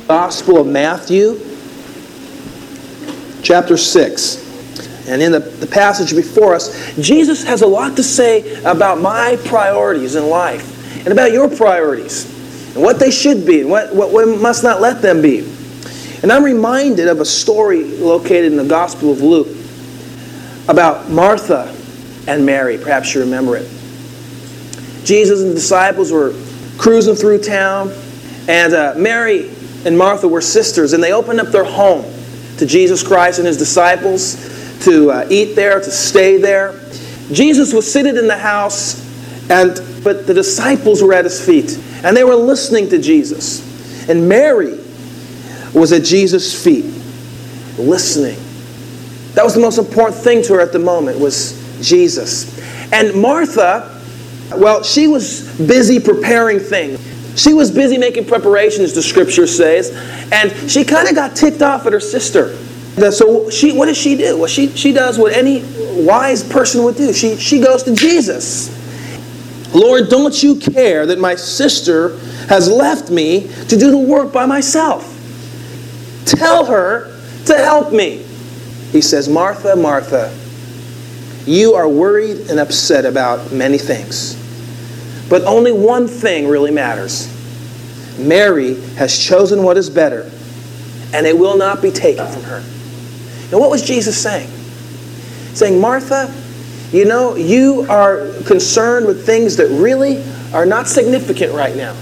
Gospel of Matthew, chapter 6. And in the passage before us, Jesus has a lot to say about my priorities in life and about your priorities and what they should be and what we must not let them be. And I'm reminded of a story located in the Gospel of Luke about Martha and Mary. Perhaps you remember it. Jesus and the disciples were cruising through town, and Mary and Martha were sisters, and they opened up their home to Jesus Christ and His disciples to eat there, to stay there. Jesus was seated in the house, but the disciples were at His feet, and they were listening to Jesus. And Mary was at Jesus' feet, listening. That was the most important thing to her at the moment, was Jesus. And Martha, well, she was busy preparing things. She was busy making preparations, the Scripture says, and she kind of got ticked off at her sister. So what does she do? Well, she does what any wise person would do. She goes to Jesus. Lord, don't you care that my sister has left me to do the work by myself? Tell her to help me. He says, Martha, Martha, you are worried and upset about many things. But only one thing really matters. Mary has chosen what is better, and it will not be taken from her. Now, what was Jesus saying? Saying, Martha, you know, you are concerned with things that really are not significant right now.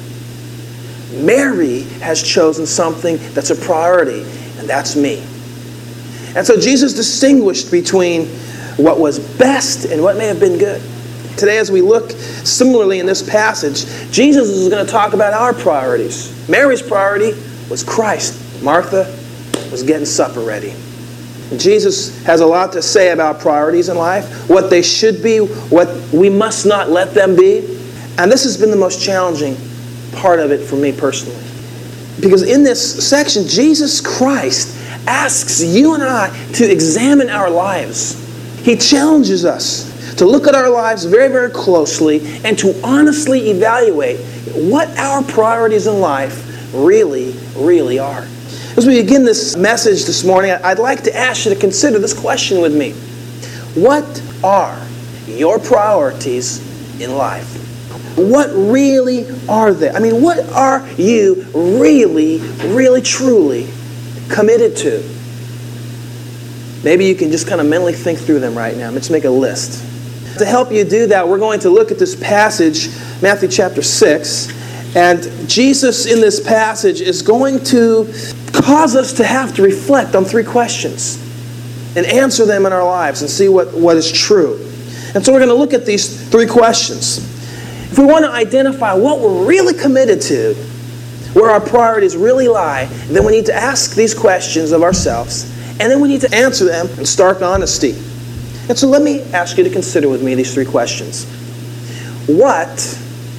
Mary has chosen something that's a priority, and that's me. And so Jesus distinguished between what was best and what may have been good. Today, as we look similarly in this passage, Jesus is going to talk about our priorities. Mary's priority was Christ. Martha was getting supper ready. Jesus has a lot to say about priorities in life, what they should be, what we must not let them be. And this has been the most challenging part of it for me personally. Because in this section, Jesus Christ asks you and I to examine our lives. He challenges us to look at our lives very, very closely and to honestly evaluate what our priorities in life really, really are. As we begin this message this morning, I'd like to ask you to consider this question with me. What are your priorities in life? What really are they? I mean, what are you really, really, truly committed to? Maybe you can just kind of mentally think through them right now. Let's make a list. To help you do that, we're going to look at this passage, Matthew chapter 6. And Jesus in this passage is going to cause us to have to reflect on three questions and answer them in our lives and see what is true. And so we're going to look at these three questions. If we want to identify what we're really committed to, where our priorities really lie, then we need to ask these questions of ourselves, and then we need to answer them in stark honesty. And so let me ask you to consider with me these three questions. What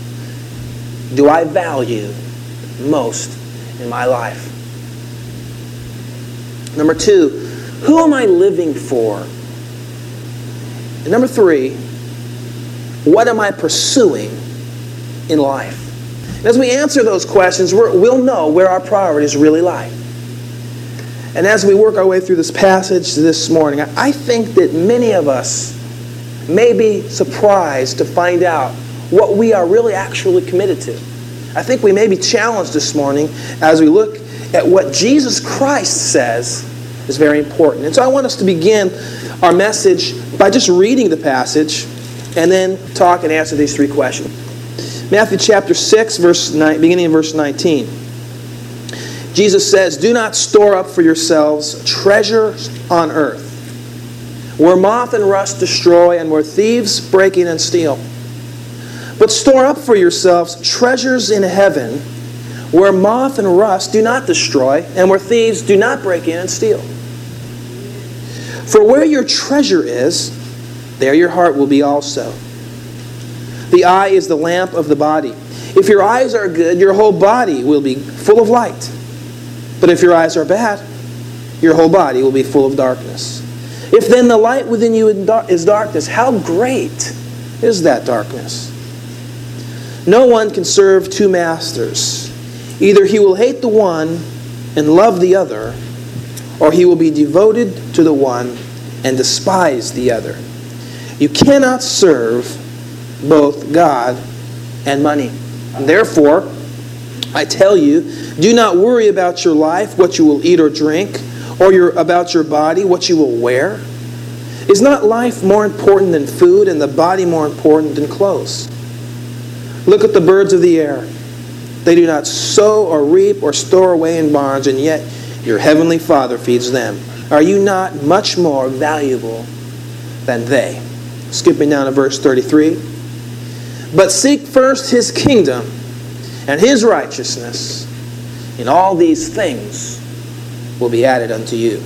do I value most in my life? Number two, who am I living for? And number three, what am I pursuing in life? And as we answer those questions, we'll know where our priorities really lie. And as we work our way through this passage this morning, I think that many of us may be surprised to find out what we are really actually committed to. I think we may be challenged this morning as we look at what Jesus Christ says is very important. And so I want us to begin our message by just reading the passage and then talk and answer these three questions. Matthew chapter 6, beginning in verse 19. Jesus says, "Do not store up for yourselves treasures on earth, where moth and rust destroy and where thieves break in and steal. But store up for yourselves treasures in heaven, where moth and rust do not destroy and where thieves do not break in and steal. For where your treasure is, there your heart will be also. The eye is the lamp of the body. If your eyes are good, your whole body will be full of light. But if your eyes are bad, your whole body will be full of darkness. If then the light within you is darkness, how great is that darkness? No one can serve two masters. Either he will hate the one and love the other, or he will be devoted to the one and despise the other. You cannot serve both God and money. And therefore, I tell you, do not worry about your life, what you will eat or drink, or about your body, what you will wear. Is not life more important than food, and the body more important than clothes? Look at the birds of the air. They do not sow or reap or store away in barns, and yet your heavenly Father feeds them. Are you not much more valuable than they? Skipping down to verse 33. But seek first his kingdom and his righteousness, and all these things will be added unto you.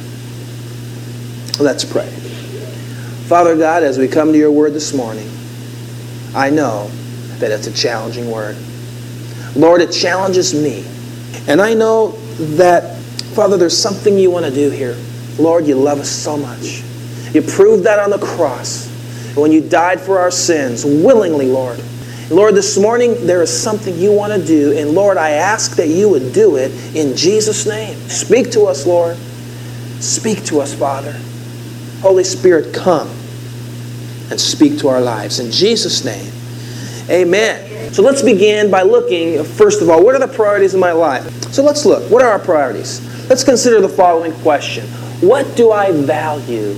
Let's pray. Father God, as we come to your word this morning, I know that it's a challenging word. Lord, it challenges me. And I know that, Father, there's something you want to do here. Lord, you love us so much. You proved that on the cross when you died for our sins, willingly, Lord. Lord, this morning there is something you want to do, and Lord, I ask that you would do it in Jesus' name. Speak to us, Lord. Speak to us, Father. Holy Spirit, come and speak to our lives. In Jesus' name, amen. So let's begin by looking, first of all, what are the priorities in my life? So let's look. What are our priorities? Let's consider the following question. What do I value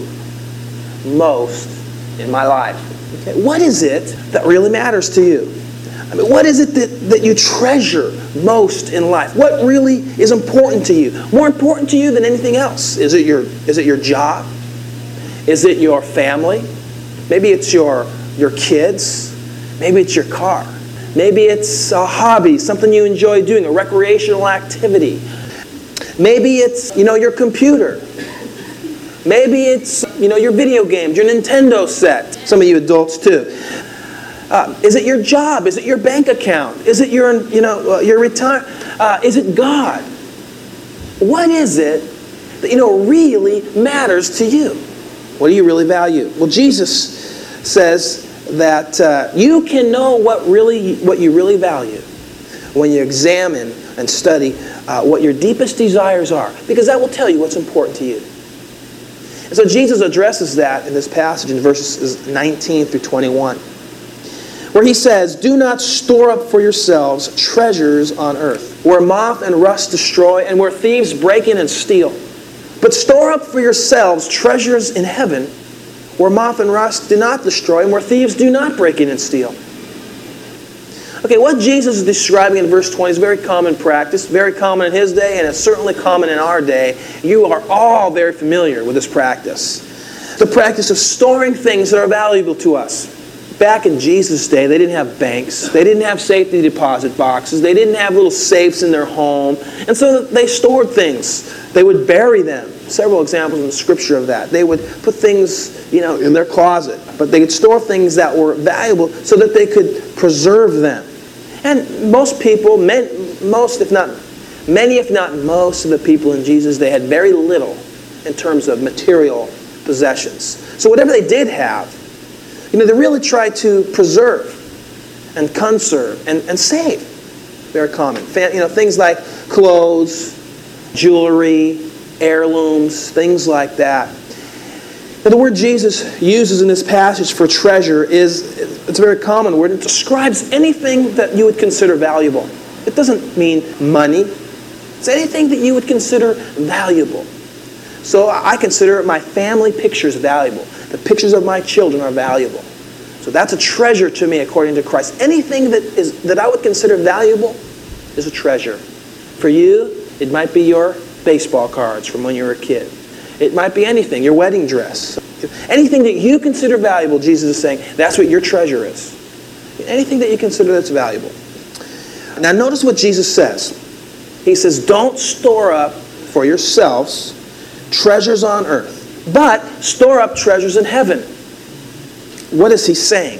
most in my life? Okay. What is it that really matters to you? I mean, what is it that you treasure most in life? What really is important to you? More important to you than anything else? Is it your job? Is it your family? Maybe it's your kids. Maybe it's your car. Maybe it's a hobby, something you enjoy doing, a recreational activity. Maybe it's, your computer. Maybe it's, your video games, your Nintendo set. Some of you adults too. Is it your job? Is it your bank account? Is it your retirement? Is it God? What is it that, really matters to you? What do you really value? Well, Jesus says that you can know what you really value when you examine and study what your deepest desires are, because that will tell you what's important to you. And so Jesus addresses that in this passage in verses 19 through 21, where he says, "Do not store up for yourselves treasures on earth, where moth and rust destroy, and where thieves break in and steal. But store up for yourselves treasures in heaven, where moth and rust do not destroy, and where thieves do not break in and steal." Okay, what Jesus is describing in verse 20 is very common practice, very common in his day, and it's certainly common in our day. You are all very familiar with this practice. The practice of storing things that are valuable to us. Back in Jesus' day, they didn't have banks. They didn't have safety deposit boxes. They didn't have little safes in their home. And so they stored things. They would bury them. Several examples in the Scripture of that. They would put things, in their closet. But they could store things that were valuable so that they could preserve them. And most people, many if not most of the people in Jesus, they had very little in terms of material possessions. So whatever they did have, they really tried to preserve and conserve and save. Very common. Things like clothes, jewelry, heirlooms, things like that. Now, the word Jesus uses in this passage for treasure it's a very common word. It describes anything that you would consider valuable. It doesn't mean money. It's anything that you would consider valuable. So I consider my family pictures valuable. The pictures of my children are valuable. So that's a treasure to me according to Christ. Anything that I would consider valuable is a treasure. For you, it might be your baseball cards from when you were a kid. It might be anything, your wedding dress. Anything that you consider valuable, Jesus is saying, that's what your treasure is. Anything that you consider that's valuable. Now notice what Jesus says. He says, don't store up for yourselves treasures on earth, but store up treasures in heaven. What is he saying?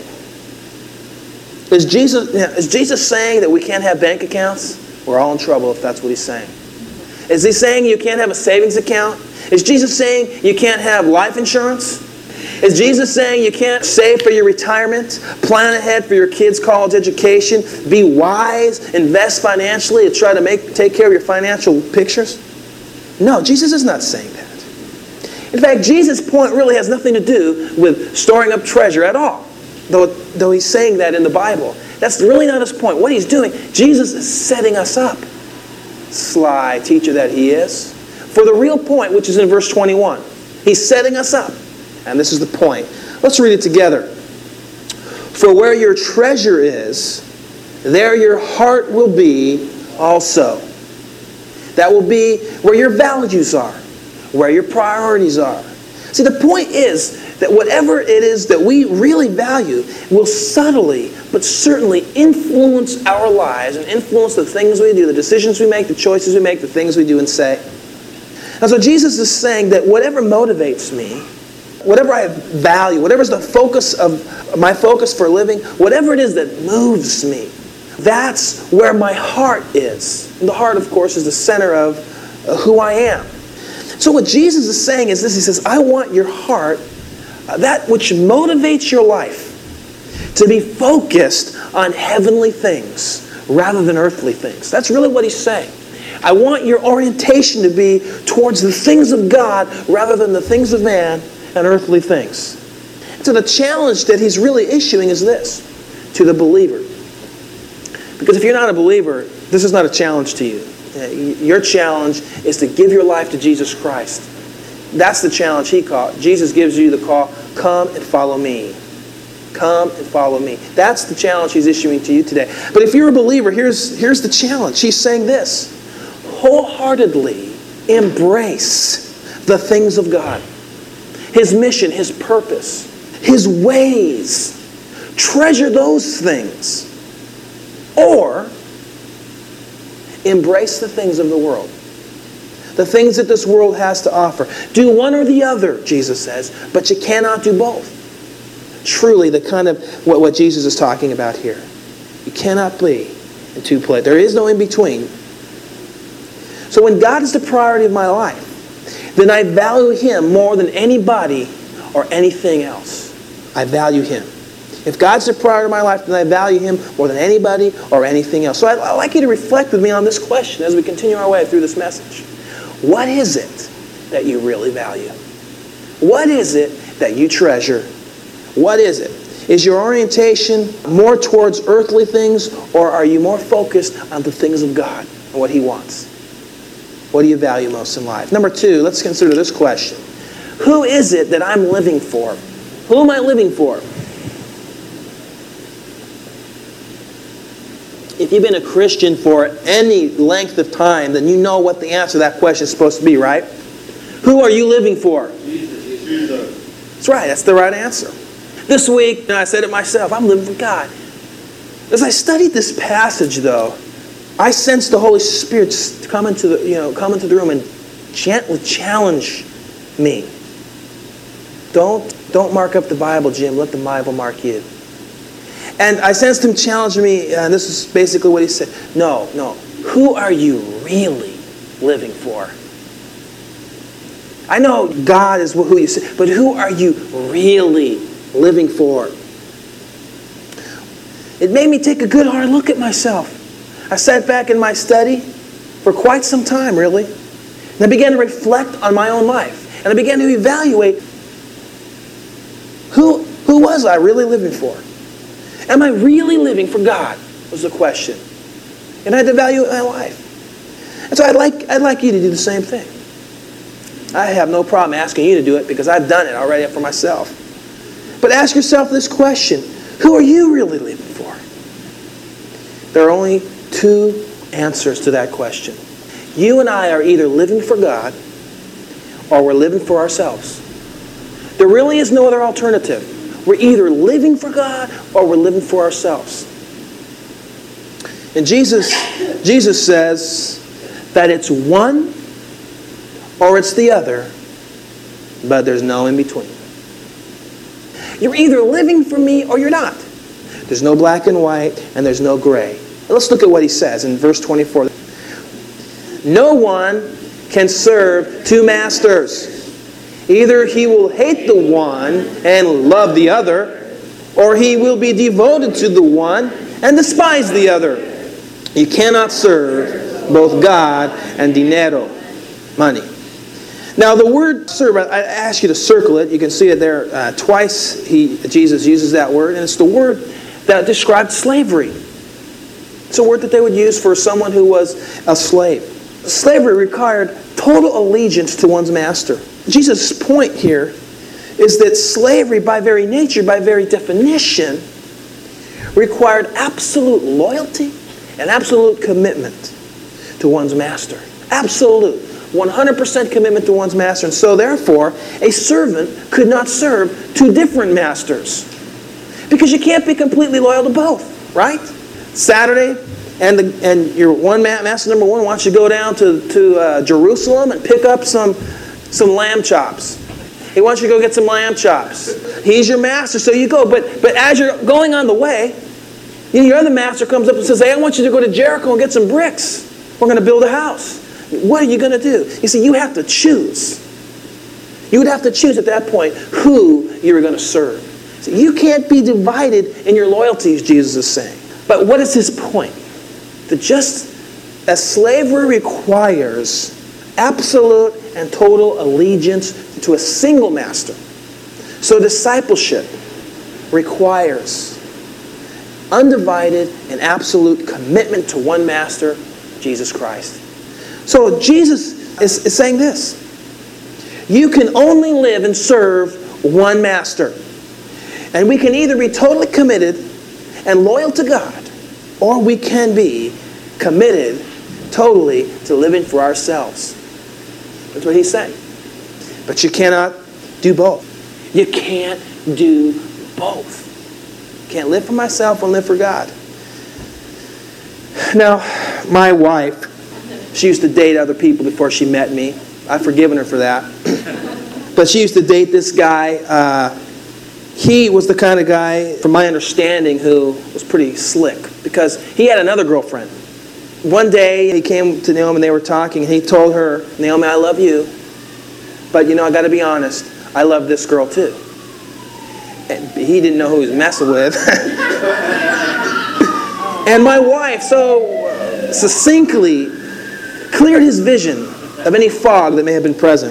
Is Jesus saying that we can't have bank accounts? We're all in trouble if that's what he's saying. Is he saying you can't have a savings account? Is Jesus saying you can't have life insurance? Is Jesus saying you can't save for your retirement, plan ahead for your kids' college education, be wise, invest financially to try to take care of your financial pictures? No, Jesus is not saying that. In fact, Jesus' point really has nothing to do with storing up treasure at all, though he's saying that in the Bible. That's really not his point. What he's doing, Jesus is setting us up, sly teacher that he is, for the real point, which is in verse 21. He's setting us up. And this is the point. Let's read it together. For where your treasure is, there your heart will be also. That will be where your values are, where your priorities are. See, the point is that whatever it is that we really value will subtly but certainly influence our lives and influence the things we do, the decisions we make, the choices we make, the things we do and say. And so Jesus is saying that whatever motivates me, whatever I value, whatever is the focus of my focus for living, whatever it is that moves me, that's where my heart is. And the heart, of course, is the center of who I am. So what Jesus is saying is this. He says, I want your heart, that which motivates your life, to be focused on heavenly things rather than earthly things. That's really what he's saying. I want your orientation to be towards the things of God rather than the things of man and earthly things. So the challenge that he's really issuing is this to the believer. Because if you're not a believer, this is not a challenge to you. Your challenge is to give your life to Jesus Christ. That's the challenge he called. Jesus gives you the call, come and follow me. Come and follow me. That's the challenge he's issuing to you today. But if you're a believer, here's the challenge. He's saying this: wholeheartedly embrace the things of God. His mission, His purpose, His ways. Treasure those things. Or embrace the things of the world. The things that this world has to offer. Do one or the other, Jesus says, but you cannot do both. Truly, the kind of what Jesus is talking about here. You cannot be in two places. There is no in between. So when God is the priority of my life, then I value Him more than anybody or anything else. I value Him. If God's the priority of my life, then I value Him more than anybody or anything else. So I'd like you to reflect with me on this question as we continue our way through this message. What is it that you really value? What is it that you treasure? What is it? Is your orientation more towards earthly things, or are you more focused on the things of God and what He wants? What do you value most in life? Number two, let's consider this question. Who is it that I'm living for? Who am I living for? If you've been a Christian for any length of time, then you know what the answer to that question is supposed to be, right? Who are you living for? Jesus. That's right. That's the right answer. This week, I said it myself, I'm living for God. As I studied this passage, though, I sensed the Holy Spirit come into the room and gently challenge me. Don't mark up the Bible, Jim. Let the Bible mark you. And I sensed Him challenge me, and this is basically what He said. No. Who are you really living for? I know God is who you say, but who are you really living for? It made me take a good hard look at myself. I sat back in my study for quite some time, really. And I began to reflect on my own life. And I began to evaluate who was I really living for? Am I really living for God? Was the question. And I had to evaluate my life. And so I'd like you to do the same thing. I have no problem asking you to do it because I've done it already for myself. But ask yourself this question. Who are you really living for? There are only two answers to that question. You and I are either living for God or we're living for ourselves. There really is no other alternative. We're either living for God or we're living for ourselves. And Jesus says that it's one or it's the other, but there's no in between. You're either living for me or you're not. There's no black and white and there's no gray. Let's look at what He says in verse 24. No one can serve two masters. Either he will hate the one and love the other, or he will be devoted to the one and despise the other. You cannot serve both God and dinero, money. Now the word serve, I ask you to circle it. You can see it there twice. Jesus uses that word, and it's the word that described slavery. It's a word that they would use for someone who was a slave. Slavery required total allegiance to one's master. Jesus' point here is that slavery, by very nature, by very definition, required absolute loyalty and absolute commitment to one's master. Absolute. 100% commitment to one's master. And so, therefore, a servant could not serve two different masters. Because you can't be completely loyal to both, right? Saturday, and your one master number one wants you to go down to Jerusalem and pick up some lamb chops. He wants you to go get some lamb chops. He's your master, so you go. But as you're going on the way, your other master comes up and says, hey, I want you to go to Jericho and get some bricks. We're going to build a house. What are you going to do? You see, you have to choose. You would have to choose at that point who you're going to serve. See, you can't be divided in your loyalties, Jesus is saying. But what is his point? That just as slavery requires absolute and total allegiance to a single master, so discipleship requires undivided and absolute commitment to one master, Jesus Christ. So Jesus is saying this. You can only live and serve one master. And we can either be totally committed and loyal to God, or we can be committed totally to living for ourselves. That's what he's saying. But you cannot do both. You can't do both. You can't live for myself and live for God. Now, my wife, she used to date other people before she met me. I've forgiven her for that. But she used to date this guy. He was the kind of guy, from my understanding, who was pretty slick. Because he had another girlfriend. One day, he came to Naomi and they were talking. And he told her, Naomi, I love you. But, I got to be honest. I love this girl too. And he didn't know who he was messing with. And my wife so succinctly cleared his vision of any fog that may have been present.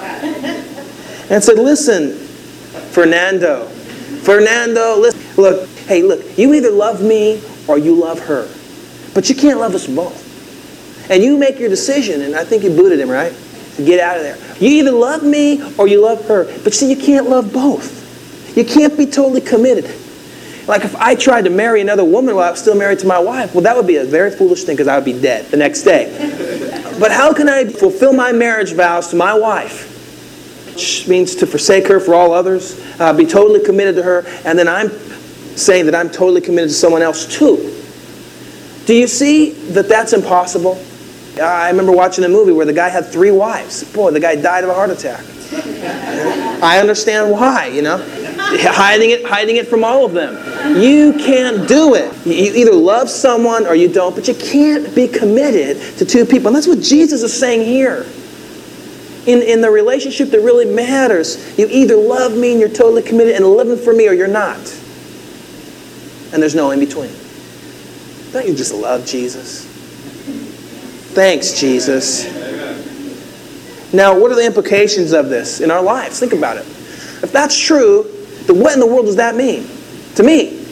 And said, listen, Fernando, listen, look, you either love me or you love her. But you can't love us both. And you make your decision, and I think you booted him, right? To get out of there. You either love me or you love her. But see, you can't love both. You can't be totally committed. Like if I tried to marry another woman while I was still married to my wife, well, that would be a very foolish thing because I would be dead the next day. But how can I fulfill my marriage vows to my wife? Which means to forsake her for all others, be totally committed to her, and then I'm saying that I'm totally committed to someone else too. Do you see that that's impossible? I remember watching a movie where the guy had 3 wives. Boy, the guy died of a heart attack. I understand why, hiding it from all of them. You can't do it. You either love someone or you don't, but you can't be committed to 2 people. And that's what Jesus is saying here. In the relationship that really matters, you either love me and you're totally committed and living for me or you're not. And there's no in between. Don't you just love Jesus? Thanks, Jesus. Now, what are the implications of this in our lives? Think about it. If that's true, then what in the world does that mean to me?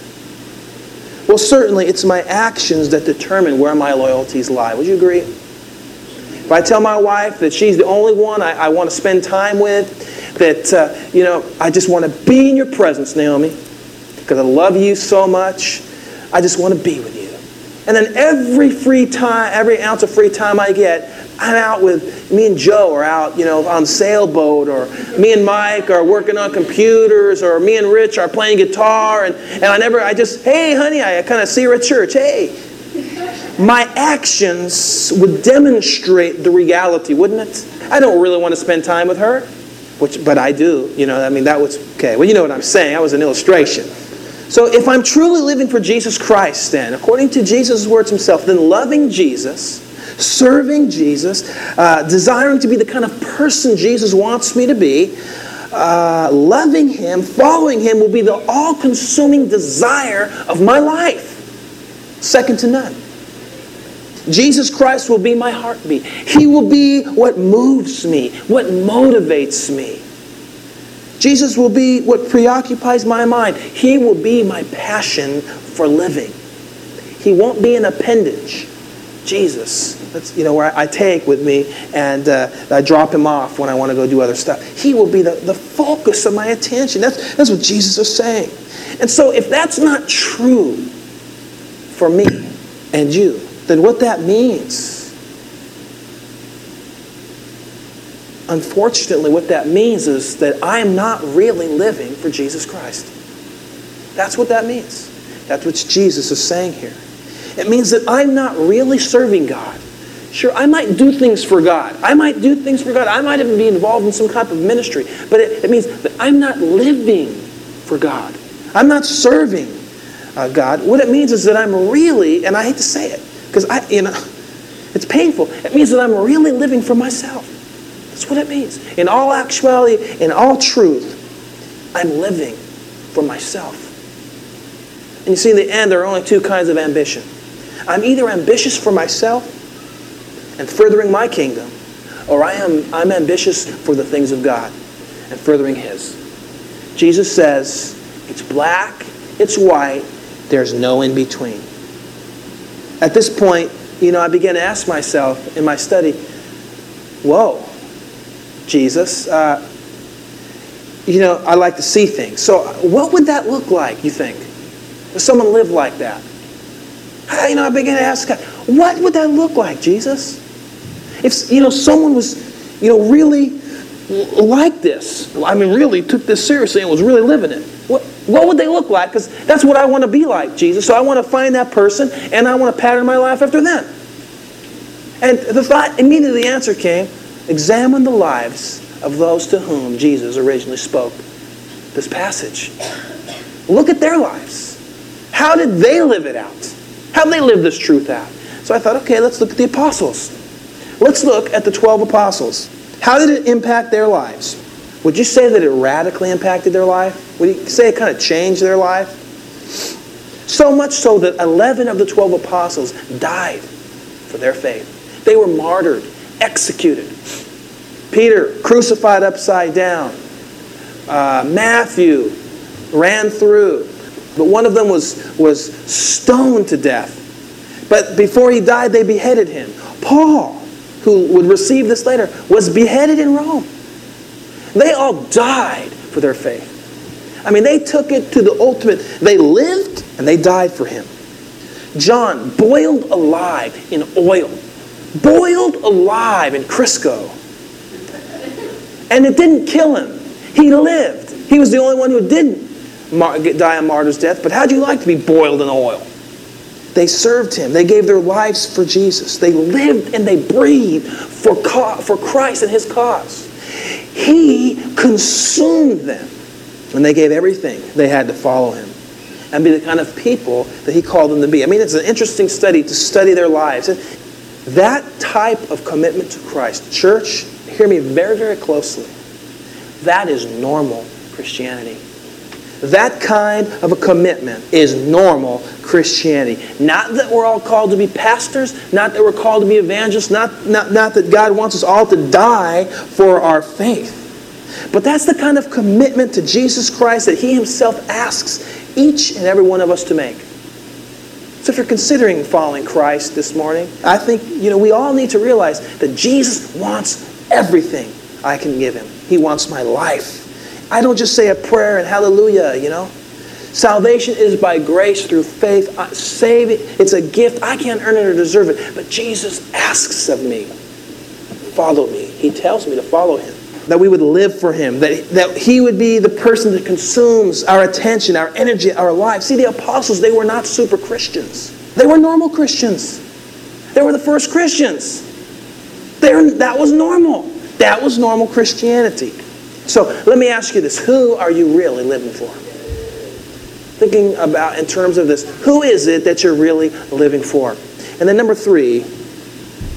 Well, certainly it's my actions that determine where my loyalties lie. Would you agree? If I tell my wife that she's the only one I want to spend time with, that, I just want to be in your presence, Naomi, because I love you so much. I just want to be with you. And then every ounce of free time I get, I'm out with, me and Joe are out, on sailboat, or me and Mike are working on computers, or me and Rich are playing guitar, and hey, honey, I kind of see her at church, hey. My actions would demonstrate the reality, wouldn't it? I don't really want to spend time with her, but I do, that was, okay, well, you know what I'm saying, that was an illustration. So if I'm truly living for Jesus Christ then, according to Jesus' words himself, then loving Jesus, serving Jesus, desiring to be the kind of person Jesus wants me to be, loving Him, following Him will be the all-consuming desire of my life. Second to none. Jesus Christ will be my heartbeat. He will be what moves me, what motivates me. Jesus will be what preoccupies my mind. He will be my passion for living. He won't be an appendage. Jesus, that's where I take with me and I drop Him off when I want to go do other stuff. He will be the focus of my attention. That's what Jesus is saying. And so if that's not true for me and you, then what that means, unfortunately, what that means is that I am not really living for Jesus Christ. That's what that means. That's what Jesus is saying here. It means that I'm not really serving God. Sure, I might do things for God. I might even be involved in some type of ministry. But it means that I'm not living for God. I'm not serving God. What it means is that I'm really, and I hate to say it, because it's painful. It means that I'm really living for myself. That's what it means. In all actuality, in all truth, I'm living for myself. And you see, in the end, there are only two kinds of ambition. I'm either ambitious for myself and furthering my kingdom, or I'm ambitious for the things of God and furthering His. Jesus says, it's black, it's white, there's no in between. At this point, I began to ask myself in my study, whoa, Jesus, I like to see things. So what would that look like, you think? If someone lived like that? I began to ask God, what would that look like, Jesus? If, someone was, really like this, really took this seriously and was really living it, what would they look like? Because that's what I want to be like, Jesus. So I want to find that person, and I want to pattern my life after them. And the thought, immediately the answer came, examine the lives of those to whom Jesus originally spoke this passage. Look at their lives. How did they live it out? How did they live this truth out? So I thought, okay, let's look at the apostles. Let's look at the 12 apostles. How did it impact their lives? Would you say that it radically impacted their life? Would you say it kind of changed their life? So much so that 11 of the 12 apostles died for their faith. They were martyred, executed. Peter, crucified upside down. Matthew ran through. But one of them was stoned to death. But before he died, they beheaded him. Paul, who would receive this later, was beheaded in Rome. They all died for their faith. They took it to the ultimate. They lived and they died for Him. John, boiled alive in oil. Boiled alive in Crisco. And it didn't kill him. He lived. He was the only one who didn't die a martyr's death. But how'd you like to be boiled in oil? They served Him. They gave their lives for Jesus. They lived and they breathed for Christ and His cause. He consumed them when they gave everything they had to follow Him and be the kind of people that He called them to be. It's an interesting study to study their lives. That type of commitment to Christ, church, hear me very, very closely, that is normal Christianity. That kind of a commitment is normal Christianity. Not that we're all called to be pastors, not that we're called to be evangelists, not that God wants us all to die for our faith. But that's the kind of commitment to Jesus Christ that He Himself asks each and every one of us to make. So if you're considering following Christ this morning, I think we all need to realize that Jesus wants everything I can give Him. He wants my life. I don't just say a prayer and hallelujah, Salvation is by grace through faith. It's a gift. I can't earn it or deserve it. But Jesus asks of me, follow me. He tells me to follow Him. That we would live for Him. That He would be the person that consumes our attention, our energy, our lives. See, the apostles, they were not super Christians. They were normal Christians. They were the first Christians. That was normal. That was normal Christianity. So let me ask you this. Who are you really living for? Thinking about in terms of this. Who is it that you're really living for? And then number 3,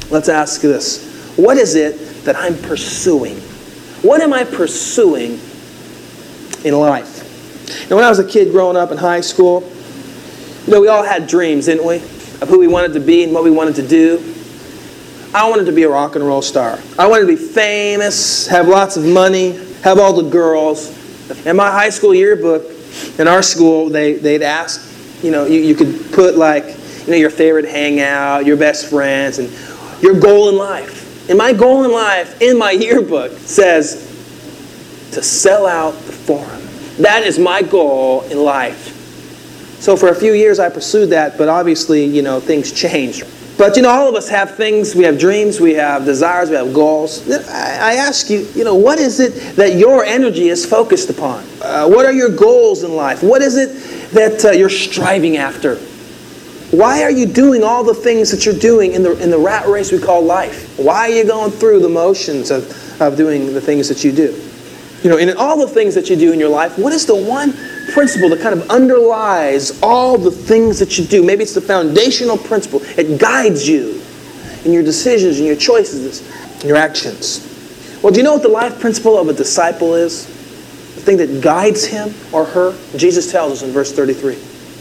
Let's ask this. What is it that I'm pursuing? What am I pursuing in life? When I was a kid growing up in high school, we all had dreams, didn't we? Of who we wanted to be and what we wanted to do. I wanted to be a rock and roll star. I wanted to be famous, have lots of money, have all the girls. In my high school yearbook, in our school, they'd ask, you could put your favorite hangout, your best friends, and your goal in life. And my goal in life, in my yearbook, says to sell out the Forum. That is my goal in life. So for a few years I pursued that, but obviously, things changed. But, all of us have things, we have dreams, we have desires, we have goals. I ask you, what is it that your energy is focused upon? What are your goals in life? What is it that you're striving after? Why are you doing all the things that you're doing in the rat race we call life? Why are you going through the motions of doing the things that you do? In all the things that you do in your life, what is the one principle that kind of underlies all the things that you do? Maybe it's the foundational principle. It guides you in your decisions and your choices and your actions. Well, do you know what the life principle of a disciple is? The thing that guides him or her? Jesus tells us in verse 33.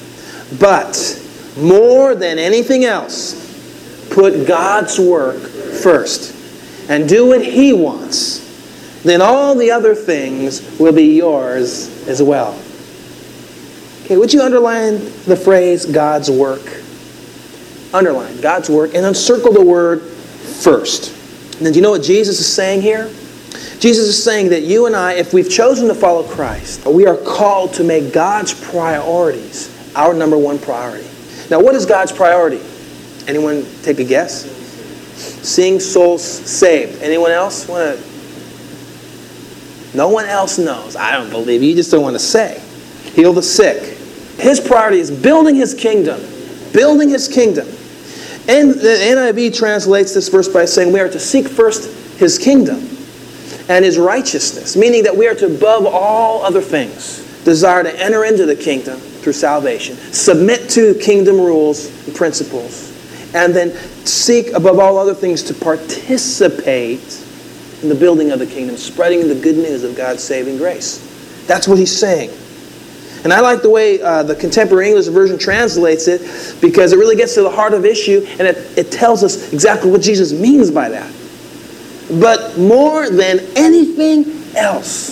But more than anything else, put God's work first and do what He wants. Then all the other things will be yours as well. Okay, would you underline the phrase God's work? Underline God's work and then circle the word first. And then do you know what Jesus is saying here? Jesus is saying that you and I, if we've chosen to follow Christ, we are called to make God's priorities our number one priority. Now, what is God's priority? Anyone take a guess? Seeing souls saved. Anyone else want to? No one else knows. I don't believe you. You just don't want to say. Heal the sick. His priority is building His kingdom. Building His kingdom. And the NIV translates this verse by saying we are to seek first His kingdom and His righteousness, meaning that we are to, above all other things, desire to enter into the kingdom through salvation, submit to kingdom rules and principles, and then seek, above all other things, to participate in the building of the kingdom, spreading the good news of God's saving grace. That's what he's saying. And I like the way the Contemporary English Version translates it, because it really gets to the heart of the issue, and it tells us exactly what Jesus means by that. But more than anything else,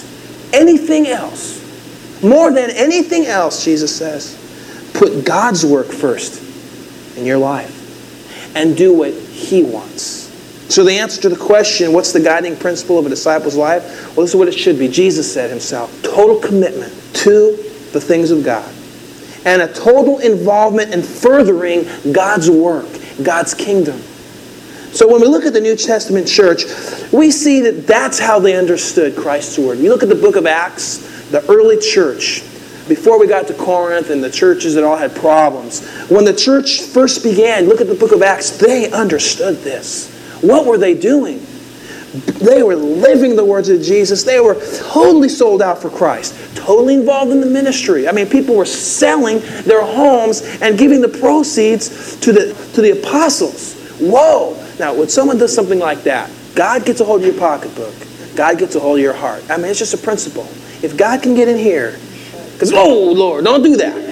more than anything else, Jesus says, put God's work first in your life and do what He wants. So the answer to the question, what's the guiding principle of a disciple's life? Well, this is what it should be. Jesus said Himself, total commitment to the things of God and a total involvement in furthering God's work, God's kingdom. So when we look at the New Testament church, we see that that's how they understood Christ's word. You look at the book of Acts, the early church, before we got to Corinth and the churches that all had problems. When the church first began, look at the book of Acts, they understood this. What were they doing? They were living the words of Jesus. They were totally sold out for Christ, totally involved in the ministry. I mean, people were selling their homes and giving the proceeds to the apostles. Whoa! Now, when someone does something like that, God gets a hold of your pocketbook. God gets a hold of your heart. I mean, it's just a principle. If God can get in here, because, oh, Lord, don't do that.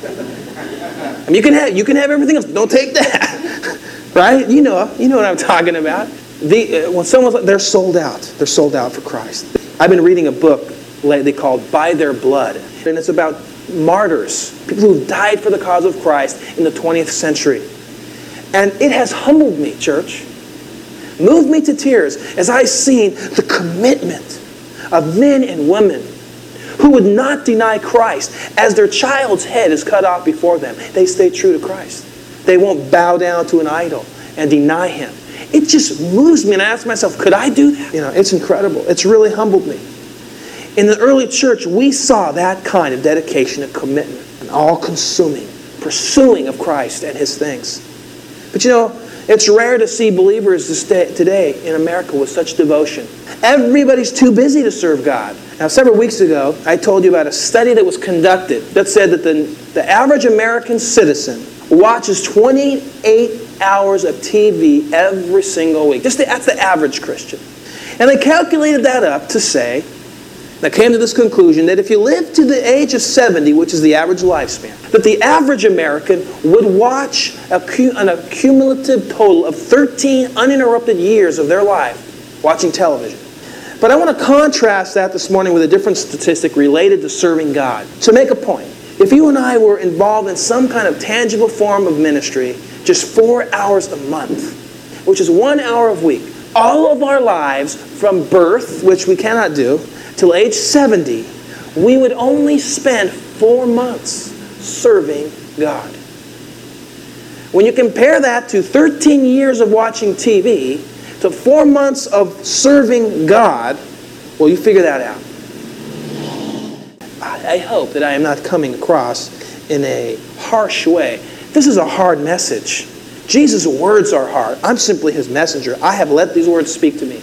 I mean, you can have everything else, but don't take that. Right? You know what I'm talking about. When someone's, they're sold out. They're sold out for Christ. I've been reading a book lately called By Their Blood. And it's about martyrs, people who died for the cause of Christ in the 20th century. And it has humbled me, church. Moved me to tears as I've seen the commitment of men and women who would not deny Christ as their child's head is cut off before them. They stay true to Christ. They won't bow down to an idol and deny Him. It just moves me, and I ask myself, could I do that? It's incredible. It's really humbled me. In the early church, we saw that kind of dedication and commitment, an all-consuming pursuing of Christ and His things. But it's rare to see believers today in America with such devotion. Everybody's too busy to serve God. Now, several weeks ago, I told you about a study that was conducted that said that the average American citizen watches 28 hours of TV every single week. That's the average Christian. And they calculated that up to say, they came to this conclusion that if you live to the age of 70, which is the average lifespan, that the average American would watch a cumulative total of 13 uninterrupted years of their life watching television. But I want to contrast that this morning with a different statistic related to serving God. To make a point, if you and I were involved in some kind of tangible form of ministry, just 4 hours a month, which is 1 hour a week, all of our lives from birth, which we cannot do, till age 70, we would only spend 4 months serving God. When you compare that to 13 years of watching TV, to 4 months of serving God, well, you figure that out. I hope that I am not coming across in a harsh way. This is a hard message. Jesus' words are hard. I'm simply His messenger. I have let these words speak to me.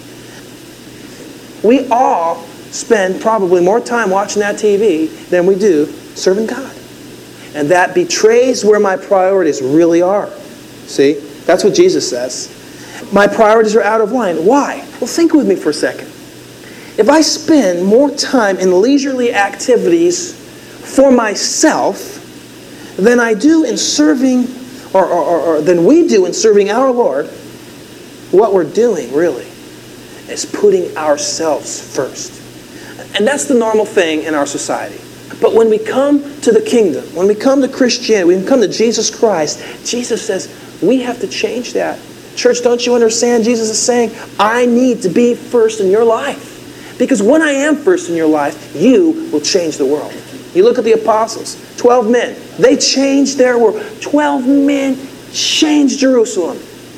We all spend probably more time watching that TV than we do serving God. And that betrays where my priorities really are. See? That's what Jesus says. My priorities are out of line. Why? Well, think with me for a second. If I spend more time in leisurely activities for myself than I do in serving, or than we do in serving our Lord, what we're doing really is putting ourselves first. And that's the normal thing in our society. But when we come to the kingdom, when we come to Christianity, when we come to Jesus Christ, Jesus says, we have to change that. Church, don't you understand? Jesus is saying, I need to be first in your life. Because when I am first in your life, you will change the world. You look at the apostles, 12 men. They changed their world. 12 men changed Jerusalem.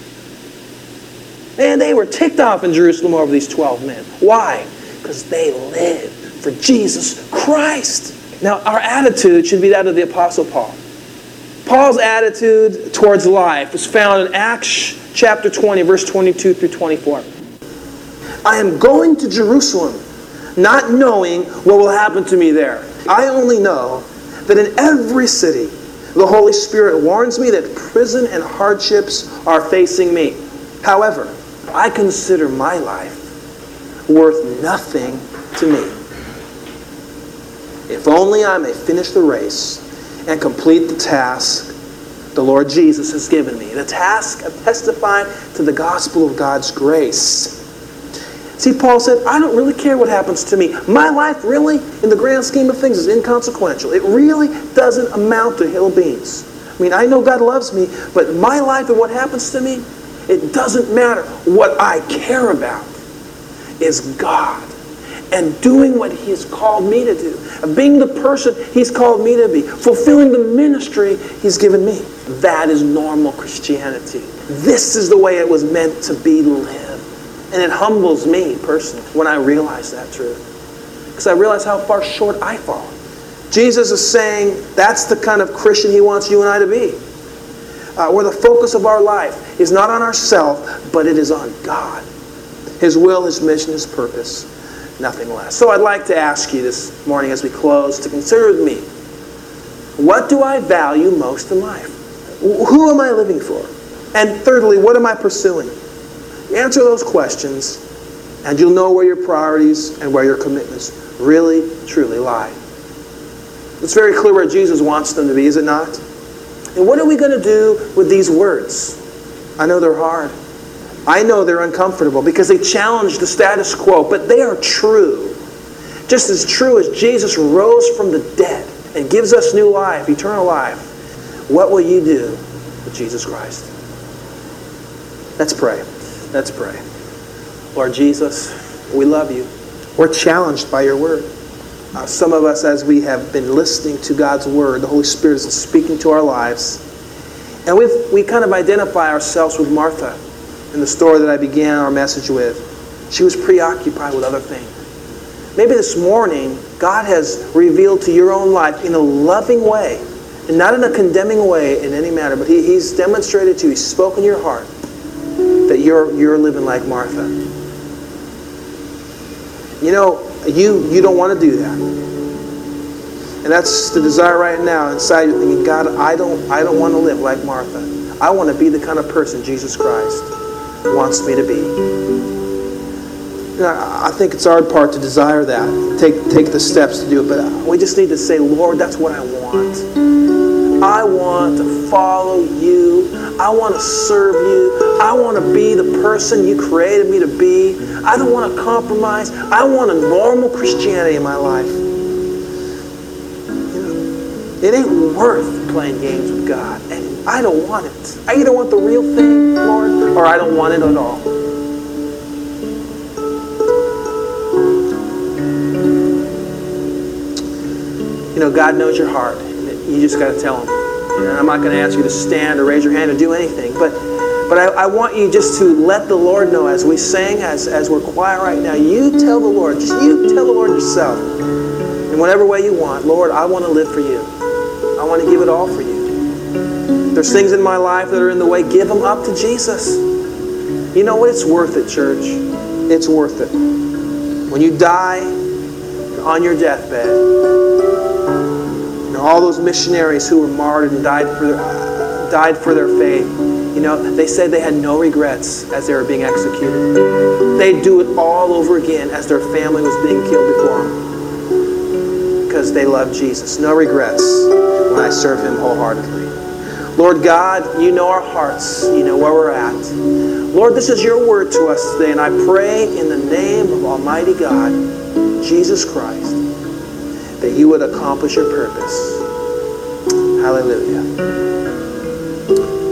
And they were ticked off in Jerusalem over these 12 men. Why? Because they lived for Jesus Christ. Now, our attitude should be that of the Apostle Paul. Paul's attitude towards life is found in Acts chapter 20, verse 22 through 24. I am going to Jerusalem, not knowing what will happen to me there. I only know that in every city, the Holy Spirit warns me that prison and hardships are facing me. However, I consider my life worth nothing to me. If only I may finish the race and complete the task the Lord Jesus has given me. The task of testifying to the gospel of God's grace. See, Paul said, I don't really care what happens to me. My life really, in the grand scheme of things, is inconsequential. It really doesn't amount to hill beans. I mean, I know God loves me, but my life and what happens to me, it doesn't matter. What I care about is God and doing what He has called me to do, and being the person He's called me to be, fulfilling the ministry He's given me. That is normal Christianity. This is the way it was meant to be lived. And it humbles me personally when I realize that truth. Because I realize how far short I fall. Jesus is saying that's the kind of Christian He wants you and I to be. Where the focus of our life is not on ourselves, but it is on God. His will, His mission, His purpose, nothing less. So I'd like to ask you this morning as we close to consider with me, what do I value most in life? Who am I living for? And thirdly, what am I pursuing? Answer those questions, and you'll know where your priorities and where your commitments really, truly lie. It's very clear where Jesus wants them to be, is it not? And what are we going to do with these words? I know they're hard. I know they're uncomfortable because they challenge the status quo, but they are true. Just as true as Jesus rose from the dead and gives us new life, eternal life. What will you do with Jesus Christ? Let's pray. Let's pray. Lord Jesus, we love you. We're challenged by your word. Some of us, as we have been listening to God's word, the Holy Spirit is speaking to our lives. And we kind of identify ourselves with Martha in the story that I began our message with. She was preoccupied with other things. Maybe this morning, God has revealed to your own life in a loving way, and not in a condemning way in any matter, but He's demonstrated to you, He's spoken to your heart, that you're living like Martha. You know, you don't want to do that. And that's the desire right now inside you, thinking, God, I don't want to live like Martha. I want to be the kind of person Jesus Christ wants me to be. I think it's our part to desire that, take the steps to do it, but we just need to say, Lord, that's what I want. I want to follow you. I want to serve you. I want to be the person you created me to be. I don't want to compromise. I want a normal Christianity in my life. It ain't worth playing games with God. And I don't want it. I either want the real thing, Lord, or I don't want it at all. God knows your heart. You just got to tell Him. I'm not going to ask you to stand or raise your hand or do anything, but I want you just to let the Lord know as we sing, as we're quiet right now. You tell the Lord, just you tell the Lord yourself, in whatever way you want, Lord, I want to live for you. I want to give it all for you. If there's things in my life that are in the way, give them up to Jesus. You know what? It's worth it, church. It's worth it. When you die on your deathbed, all those missionaries who were martyred and died for their faith, they said they had no regrets as they were being executed. They'd do it all over again as their family was being killed before them, because they loved Jesus. No regrets when I serve Him wholeheartedly. Lord God, you know our hearts. You know where we're at. Lord, this is your word to us today, and I pray in the name of Almighty God, Jesus Christ, that you would accomplish your purpose. Hallelujah.